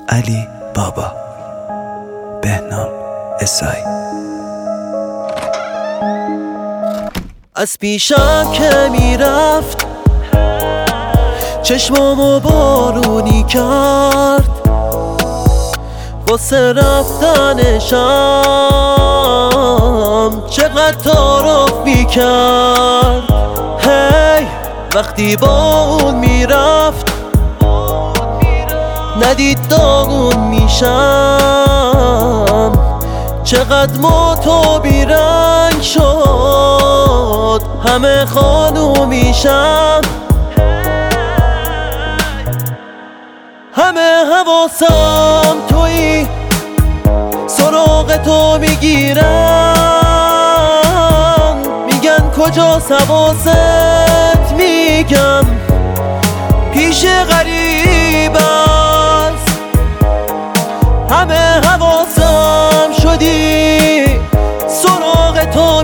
علی بابا، بهنام اسایی. از پیشم که میرفت چشمامو بارونی کرد، واسه رفتنشم چقدر تعارف میکرد. هی وقتی با اون میرفت ندید داغون میشم، چقدر موتو بیرنگ شد همه خانوم میشم. همه حواسم تویی، سراغ تو میگیرن، میگن کجاست حواست، میگم پیش غریب است. همه حواسم شدی، سراغ تو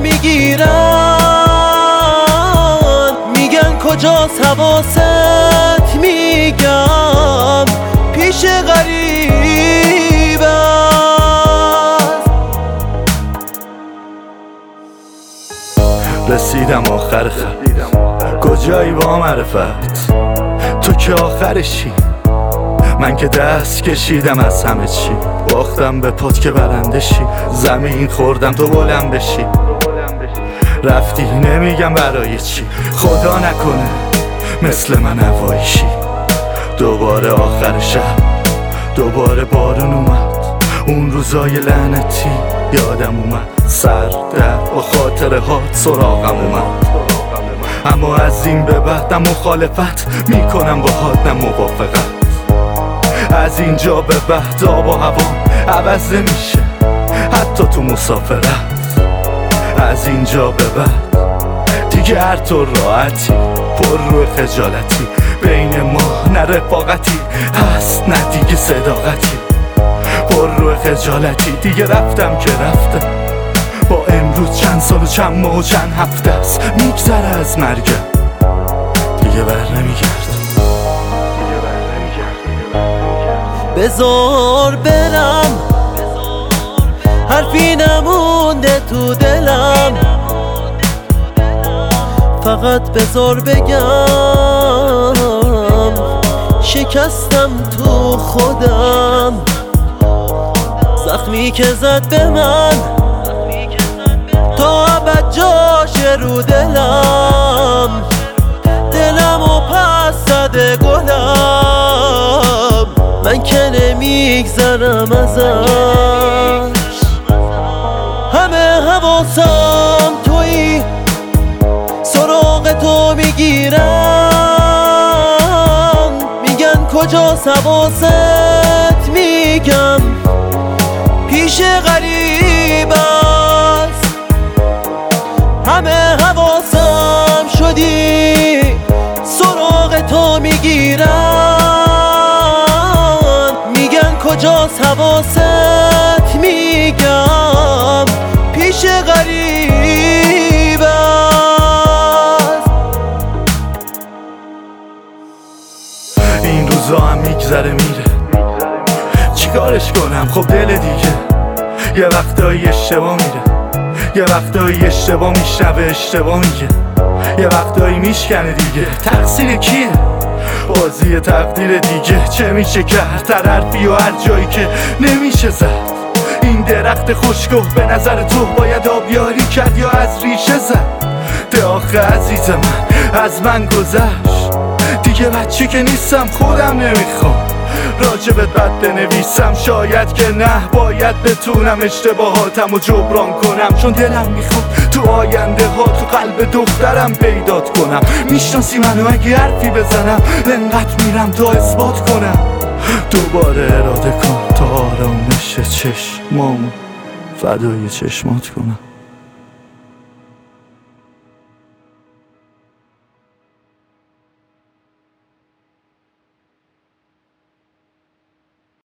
میگیرن، میگن کجاست حواست، میگم پیش غریب است. رسیدم آخر خط، کجایی با معرفت؟ تو که آخرشی، من که دست کشیدم از همه چی. باختم به پات که برنده شی، زمین خوردم تو بلند بشی. رفتی نمیگم برای چی، خدا نکنه مثل من هوایی شی. دوباره آخر شب، دوباره بارون اومد، اون روزای لعنتی یادم اومد. سر در با خاطره هات سراغم اومد، اما از این به بعد نه مخالفت میکنم با هات نه موافقت. از اینجا به بعد آب و هوا عوض نمیشه حتی تو مسافرت. از اینجا به بعد دیگه هر طور راحتی، پر رو خجالتی، بین ما نه رفاقتی هست نه دیگه صداقتی. پر رو خجالتی دیگه رفتم که رفتم، با امروز چند سال و چند ماه و چند هفته است میگذره از مرگم، دیگه بر نمیگرد. بذار برم، حرفی نمونده تو دلم، فقط بذار بگم شکستم تو خودم. زخمی که زد به من تا ابد جاشه رو دلم، دلمو پس زده گلم، من که نمیگذرم ازش. همه حواسم تویی، سراغ تو میگیرن، میگن کجاست حواست، میگم پیش غریب است. همه حواسم شدی، سراغ تو میگیرن، میگن کجاست حواست، میگم پیش غریب است. این روزا هم میگذره میره، چیکارش کنم خب دل دیگه. یه وقتایی اشتباه میره، یه وقتایی اشتباه میشنوه اشتباه میگه، یه وقتایی میشکنه دیگه. تقصیر کیه؟ بازی تقدیر دیگه. چه میشه کرد؟ هر حرفی و هر جایی که نمیشه زد. این درخت خشکو به نظر تو باید آبیاری کرد یا از ریشه زد؟ ده آخه عزیز من از من گذشت، دیگه بچه که نیستم خودم نمیخوام راجبت بد بنویسم. شاید که نه، باید بتونم اشتباهاتم رو جبران کنم، چون دلم میخواد تو آینده ها تو قلب دخترم پیدات کنم. میشناسی منو اگه حرفی بزنم لنقت میرم تا اثبات کنم. دوباره اراده کن تا آرامش چشمامو فدای چشمات کنم.